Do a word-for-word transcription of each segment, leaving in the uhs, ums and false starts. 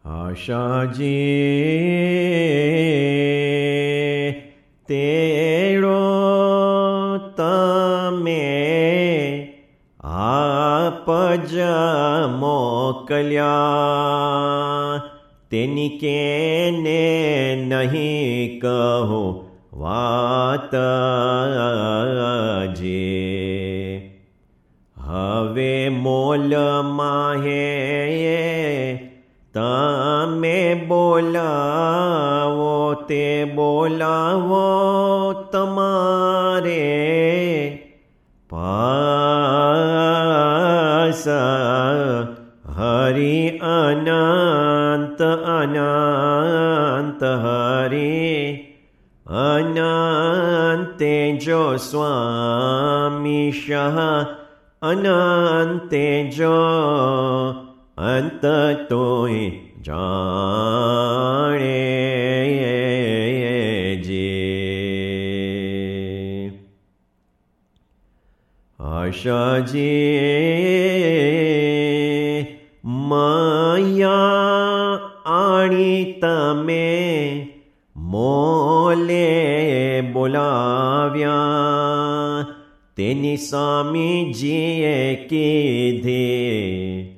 આશાજી તેડો તમે આપજ મોકલ્યા, તેની કેને નહીં કહો વાત જે. હવે મોલ માહે તમે બોલાવો તે બોલાવો તમારે પાસ. હરિ અનંત અનંત હરિ અનંતે જો સ્વામી શાહ અનંતે જો અંત તોય જાણે જે. આશાજી માયા આણી તમે મોલે બોલાવ્યા, તેની સ્વામીજીએ કીધી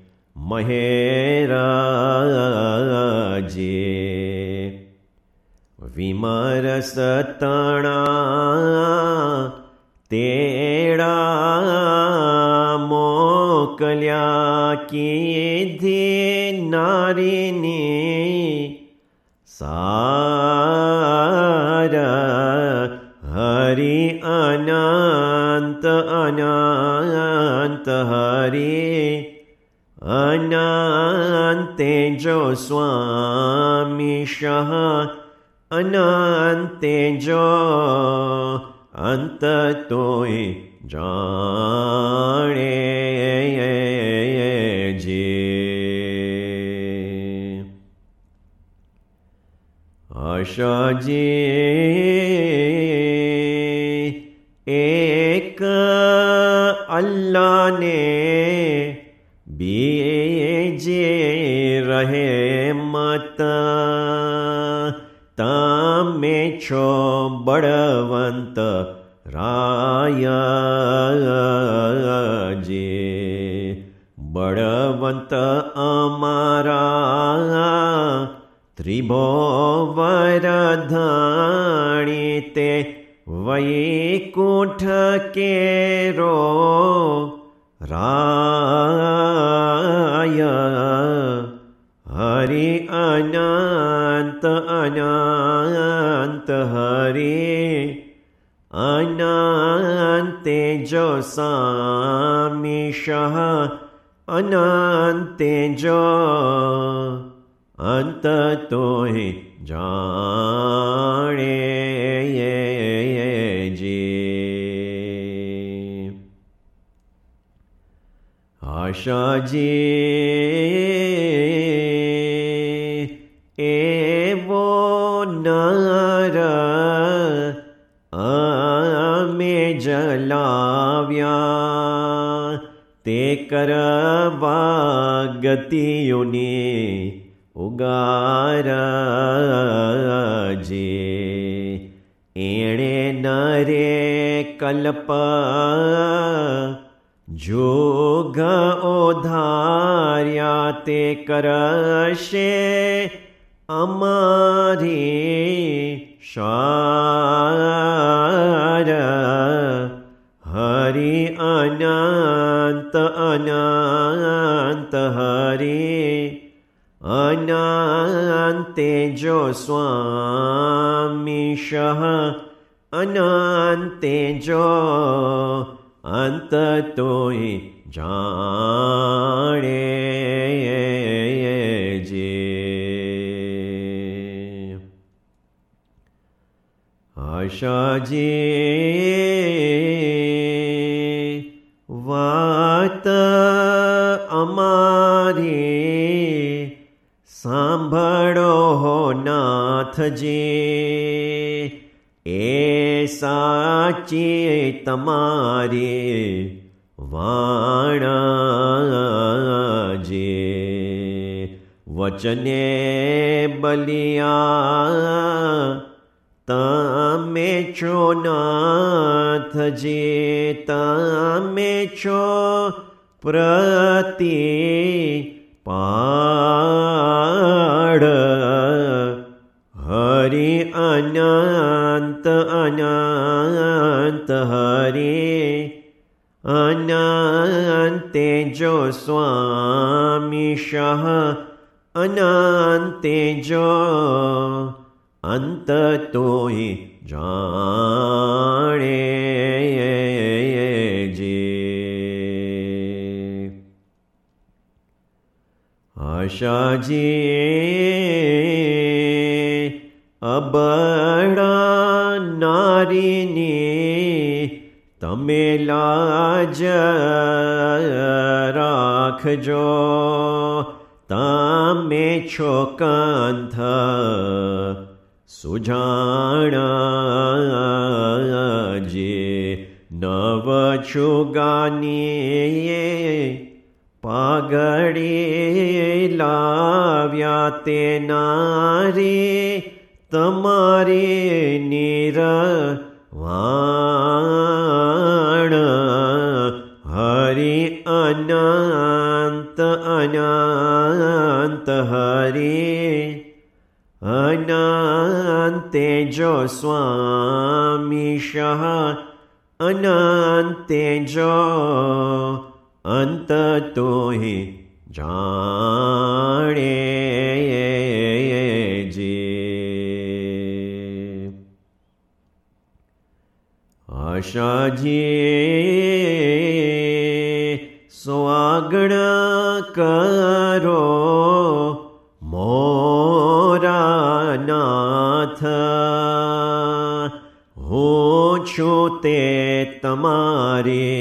મહેરાજે. વિમરસ તણા તેડા મોકલ્યા, કીધી નારીની સારા. હરિ અનંત અનંત હરિ અનંતે જો સ્વામી શાહ અનંતે જો અંત તોય જાણે જે. આશાજી એક અલ્લાહને બીજે રહે મત, તમે છો બળવંત રાયજે. બળવંત અમારા ત્રિભુવનધાણી, તે વૈકુંઠ કેરો રાય. હરિ અનંત અનંત હરિ અનંતે જો સ્વામી શાહ અનંતે જો અંત તોય જાણે જે. આશાજી એવો નર અમે જલાવ્યા, તે કરવા ગતિઓને ઉગારજે. એણે નરે કલ્પ જોગ ઓધાર્યા, તે કરશે અમારી શાર. હરિ અનંત અનંત હરિ અનંતે જો સ્વામી શાહ અનંતે જો અંત તોય જાણે જે. આશાજી વાત અમારી સાંભળો નાથજી, એ સાચી તમારી વાણા જે. વચને બલિયા તમે છો નાથજી, તમે છો પ્રતિપાળ. હરિ અનંત અનંત હરિ અનંતે જો સ્વામી શાહ, અનંતે જો અંત તોય જાણે જે. આશાજી અબળા નારીની તમે લાજ રાખજો, તમે છો કંથ સુજાણા જે. નવ છુગાની પાઘડી લાવ્યા તે નારી, તમારી નિર્વાણ. હરિ અનંત અનંત હરિ અનંતે જો સ્વામી શાહ, અનંતે જો અંત તોય જાણે જે. આશાજી સ્વાગણ કરો મોરા નાથ, હું છું તે તમારે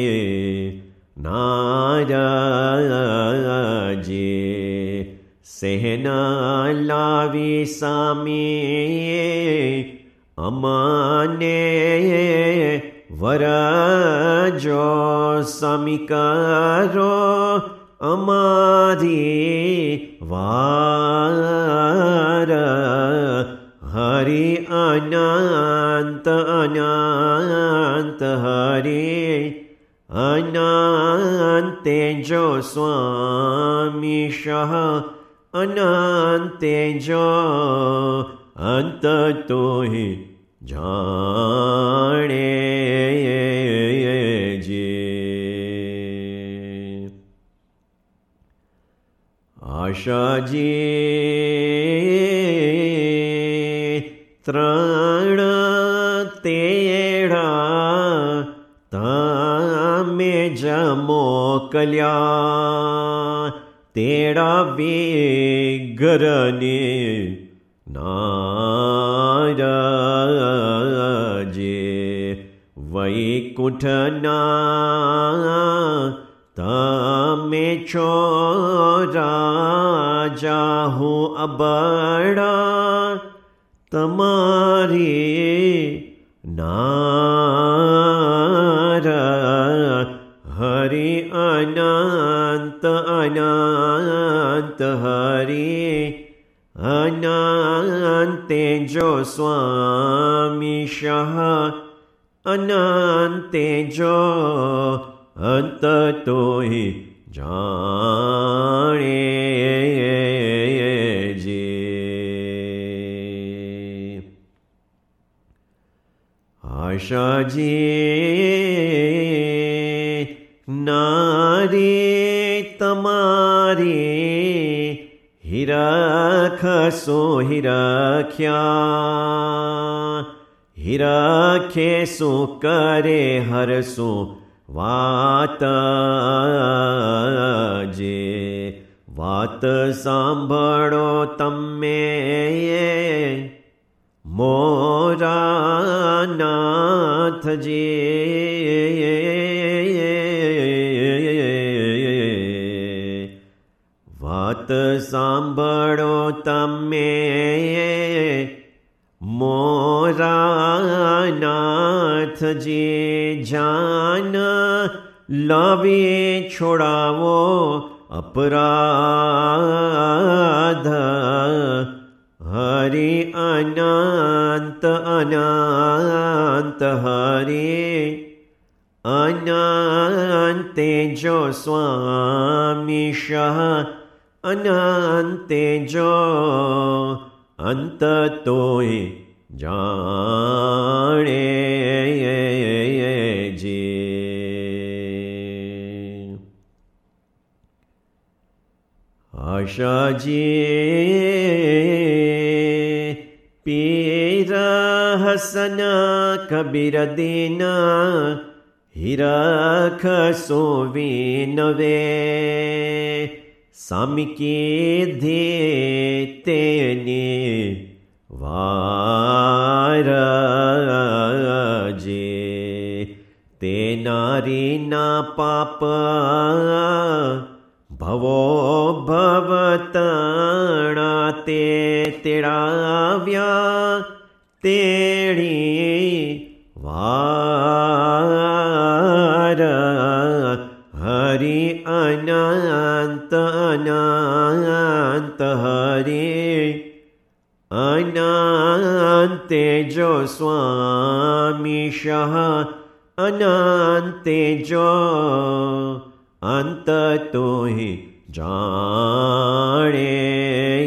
નારાજે. સહેના લાવી સામી અમાને વરજો, સમીકરો અમારી વાર. હરિ અનંત અનંત હરિ અનંતે જો સ્વામી શાહ, અનંતે જો અંત તોય જાણે જે. આશાજી ત્રણ તેડા તમે જ મોકલ્યા, તેડા વિઘરને નારાજે. વૈકુંઠના તમે છો રાજા, હું અબળા તમારી નારા. હરિ અનંત અનંત હરિ અનંતે જો સ્વામી શાહ, અનંતે જો અંત તોય જાણે જે. આશાજી નારી તમારી હિરખસો હિરખ્યા, હિરખે શું કરે હરશું વાત જે. વાત સાંભળો તમે મોરા નાથજી. વાત સાંભળો તમે મોરા નાથજી. જાન લાવી છોડાવો અપરાધ અનંતે જો અંત તોય જાણે જે. આશાજી પીર હસન કબીર દીન હિરખ સોવીનવે સામી કીધી તેની વારજે. તે નારીના પાપ ભવો ભવતણા તે તેડાવ્યા તેડી વાર. હરિ અનંત અનંત હરિ અનંતે જો સ્વામી શહ અનંતે જો અંત તોય જાણે